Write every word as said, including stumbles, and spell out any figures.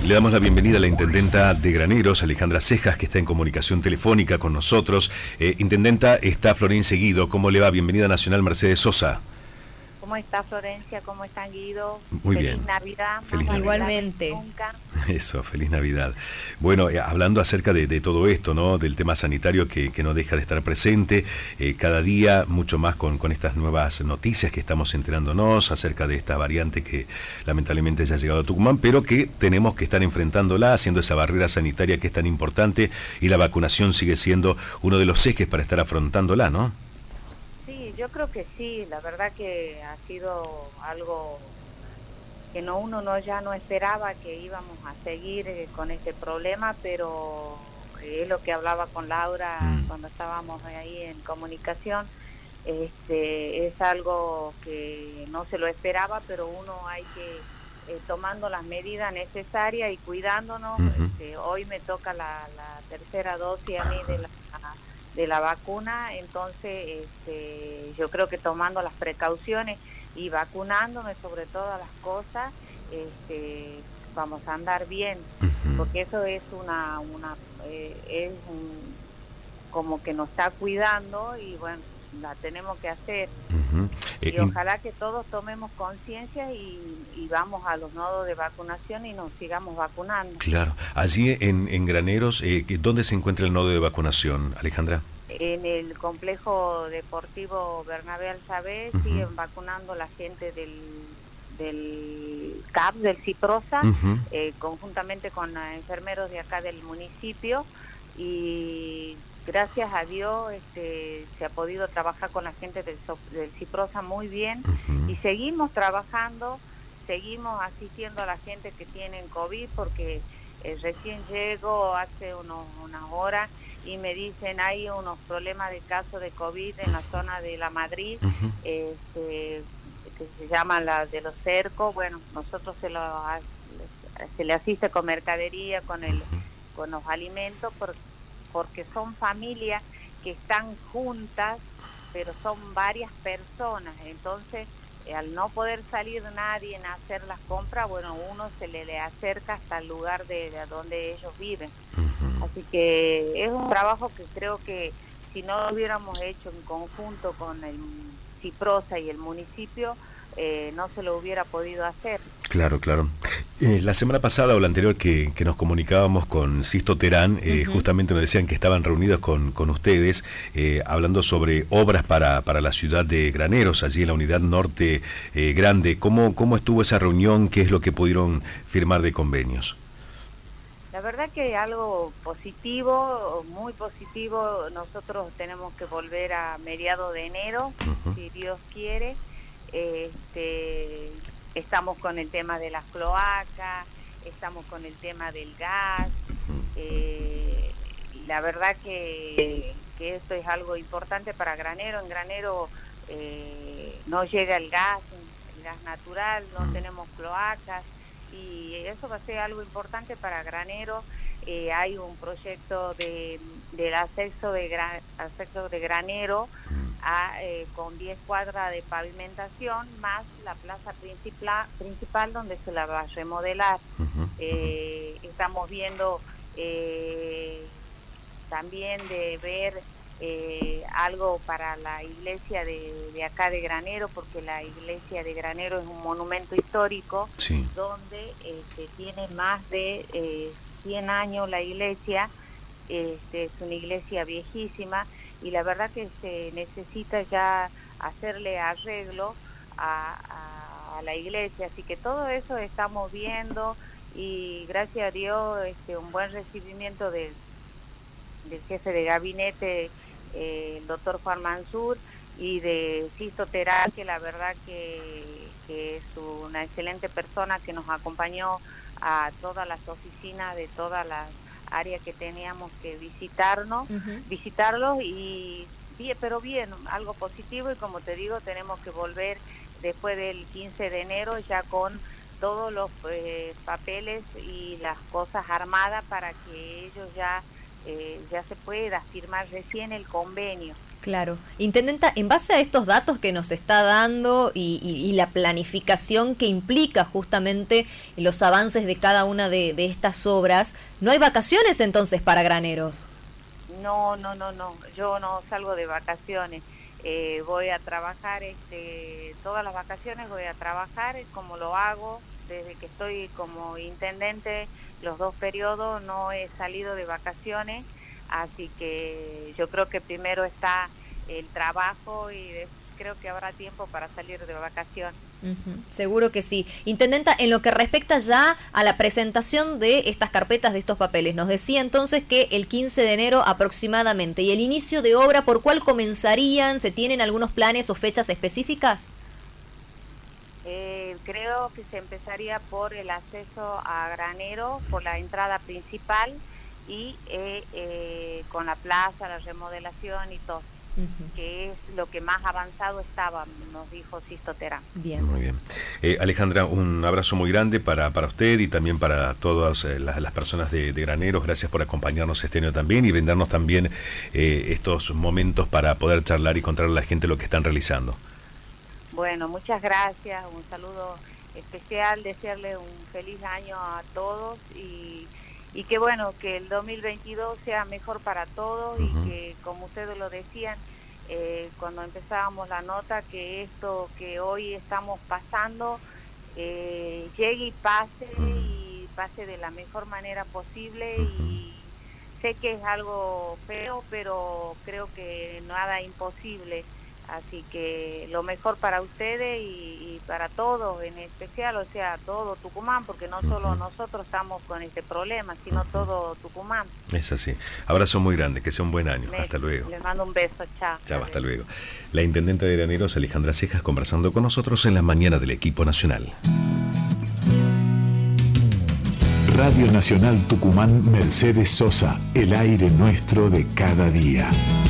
Le damos la bienvenida a la intendenta de Graneros, Alejandra Cejas, que está en comunicación telefónica con nosotros. Eh, intendenta, está Florencia Guido. ¿Cómo le va? Bienvenida a Nacional Mercedes Sosa. ¿Cómo está Florencia? ¿Cómo están, Guido? Muy feliz bien. Navidad. Feliz Navidad. Igualmente. Nunca. Eso, feliz Navidad. Bueno, eh, hablando acerca de, de todo esto, ¿no? Del tema sanitario que, que no deja de estar presente, eh, cada día mucho más con, con estas nuevas noticias que estamos enterándonos acerca de esta variante que lamentablemente ya ha llegado a Tucumán, pero que tenemos que estar enfrentándola, haciendo esa barrera sanitaria que es tan importante, y la vacunación sigue siendo uno de los ejes para estar afrontándola, ¿no? Sí, yo creo que sí. La verdad que ha sido algo que no uno no ya no esperaba que íbamos a seguir eh, con este problema, pero es lo que hablaba con Laura Mm. cuando estábamos ahí en comunicación. Este es algo que no se lo esperaba, pero uno hay que eh, tomando las medidas necesarias y cuidándonos. Ujú. Este, hoy me toca la, la tercera dosis a mí de la de la vacuna, entonces este, yo creo que tomando las precauciones y vacunándome sobre todas las cosas, este, vamos a andar bien, Ujú. porque eso es una, una eh, es un, como que nos está cuidando y bueno, la tenemos que hacer. Ujú. Eh, Y ojalá que todos tomemos conciencia y, y vamos a los nodos de vacunación y nos sigamos vacunando. Claro. Allí en, en Graneros, eh, ¿dónde se encuentra el nodo de vacunación, Alejandra? En el complejo deportivo Bernabé Alzabé Uh-huh. siguen vacunando la gente del, del C A P, del Ciprosa, Uh-huh. eh, conjuntamente con eh, enfermeros de acá del municipio, y gracias a Dios este, se ha podido trabajar con la gente del, so- del Ciprosa muy bien, Uh-huh. y seguimos trabajando, seguimos asistiendo a la gente que tiene COVID, porque eh, recién llego hace unos, unas horas y me dicen hay unos problemas de caso de COVID en la zona de La Madrid, Uh-huh. este, que se llama la de los cercos. Bueno, nosotros se, lo, se le asiste con mercadería, con el con los alimentos, por, porque son familias que están juntas, pero son varias personas, entonces eh, al no poder salir nadie a hacer las compras, bueno, uno se le, le acerca hasta el lugar de, de donde ellos viven. Uh-huh. Así que es un trabajo que creo que si no lo hubiéramos hecho en conjunto con el Ciprosa y el municipio, eh, no se lo hubiera podido hacer. Claro, claro. Eh, la semana pasada o la anterior que, que nos comunicábamos con Sisto Terán, eh, Uh-huh. justamente nos decían que estaban reunidos con, con ustedes, eh, hablando sobre obras para, para la ciudad de Graneros, allí en la unidad norte eh, grande. ¿Cómo, ¿Cómo estuvo esa reunión? ¿Qué es lo que pudieron firmar de convenios? La verdad que algo positivo, muy positivo. Nosotros tenemos que volver a mediados de enero, Uh-huh. si Dios quiere. Este, estamos con el tema de las cloacas, estamos con el tema del gas. Eh, la verdad que, que esto es algo importante para Granero. En Granero eh, no llega el gas, el gas natural, no tenemos cloacas, y eso va a ser algo importante para Granero. Eh, hay un proyecto de del acceso de gran, acceso de Granero a, eh, con diez cuadras de pavimentación más la plaza principal principal donde se la va a remodelar. Uh-huh. Eh, estamos viendo eh, también de ver eh, algo para la iglesia de, de acá de Granero, porque la iglesia de Granero es un monumento histórico. Sí. Donde este, tiene más de eh, cien años la iglesia. Este, es una iglesia viejísima, y la verdad que se necesita ya hacerle arreglo a, a, a la iglesia, así que todo eso estamos viendo, y gracias a Dios este, un buen recibimiento del, del jefe de gabinete, eh, el doctor Juan Mansur, y de Sisto Terán, que la verdad que, que es una excelente persona, que nos acompañó a todas las oficinas de todas las áreas que teníamos que visitarnos, Uh-huh. visitarlos, y bien, pero bien, algo positivo. Y como te digo, tenemos que volver después del quince de enero ya con todos los eh, papeles y las cosas armadas para que ellos ya eh, ya se pueda firmar recién el convenio. Claro. Intendenta, en base a estos datos que nos está dando y, y, y la planificación que implica justamente los avances de cada una de, de estas obras, ¿no hay vacaciones entonces para Graneros? No, no, no, no. Yo no salgo de vacaciones. Eh, voy a trabajar, este, todas las vacaciones voy a trabajar como lo hago desde que estoy como intendente. Los dos periodos no he salido de vacaciones. Así que yo creo que primero está el trabajo y de, creo que habrá tiempo para salir de vacaciones. Uh-huh, seguro que sí. Intendenta, en lo que respecta ya a la presentación de estas carpetas, de estos papeles, nos decía entonces que el quince de enero aproximadamente. ¿Y el inicio de obra por cuál comenzarían? ¿Se tienen algunos planes o fechas específicas? Eh, creo que se empezaría por el acceso a Granero, por la entrada principal, y eh, eh, con la plaza, la remodelación y todo, uh-huh. que es lo que más avanzado estaba, nos dijo Sisto Terán. Bien. Muy bien. Eh, Alejandra, un abrazo muy grande para, para usted y también para todas eh, las, las personas de, de Graneros. Gracias por acompañarnos este año también y brindarnos también eh, estos momentos para poder charlar y contarle a la gente lo que están realizando. Bueno, muchas gracias, un saludo especial, desearle un feliz año a todos y Y que bueno, que el dos mil veintidós sea mejor para todos. Uh-huh. Y que, como ustedes lo decían, eh, cuando empezábamos la nota, que esto que hoy estamos pasando eh, llegue y pase, uh-huh. y pase de la mejor manera posible. Uh-huh. Y sé que es algo feo, pero creo que nada imposible. Así que lo mejor para ustedes y, y para todos, en especial, o sea, todo Tucumán, porque no solo uh-huh. nosotros estamos con este problema, sino uh-huh. todo Tucumán. Es así. Abrazo muy grande, que sea un buen año. Me, hasta luego. Les mando un beso, chao. Chao, hasta luego. La intendente de Graneros, Alejandra Cejas, conversando con nosotros en la mañana del equipo nacional. Radio Nacional Tucumán, Mercedes Sosa, el aire nuestro de cada día.